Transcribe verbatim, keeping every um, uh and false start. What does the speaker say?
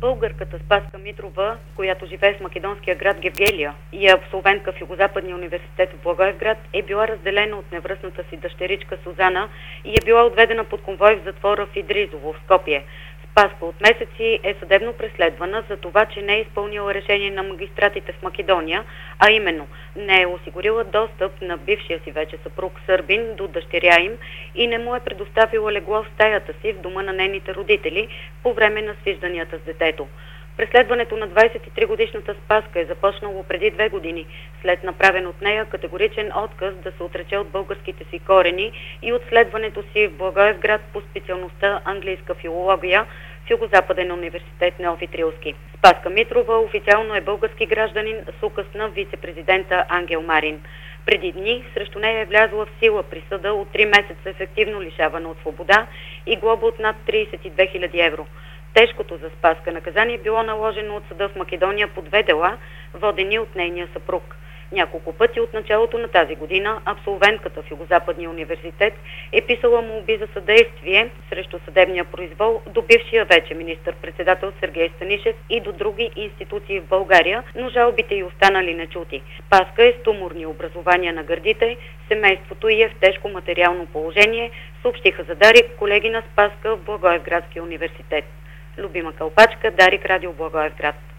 Българката Спаска Митрова, която живее в македонския град Гевгелия и е абсолвентка в Югозападния университет в Благоевград, е била разделена от невръстната си дъщеричка Сузана и е била отведена под конвой в затвора в Идризово, в Скопие. Спаска от месеци е съдебно преследвана за това, че не е изпълнила решение на магистратите в Македония, а именно не е осигурила достъп на бившия си вече съпруг сърбин до дъщеря им и не му е предоставила легло в стаята си в дома на нейните родители по време на свижданията с детето. Преследването на двадесет и три годишната Спаска е започнало преди две години, след направен от нея категоричен отказ да се отрече от българските си корени и от следването си в Благоевград по специалността английска филология в Югозападен университет Неофит Рилски. Спаска Митрова официално е български гражданин с указ на вице-президента Ангел Марин. Преди дни срещу нея е влязла в сила присъда от три месеца ефективно лишаване от свобода и глоба от над тридесет и две хиляди евро. Тежкото за Спаска наказание било наложено от съда в Македония по две дела, водени от нейния съпруг. Няколко пъти от началото на тази година абсолвентката в Югозападния университет е писала молби за съдействие срещу съдебния произвол до бившия вече министър-председател Сергей Станишев и до други институции в България, но жалбите й останали нечути. Спаска е с туморни образования на гърдите, семейството й е в тежко материално положение, съобщиха за Дарик колеги на Спаска в Благоевградския университет. Любима Калпачка, Дарик, Радио Благоевград.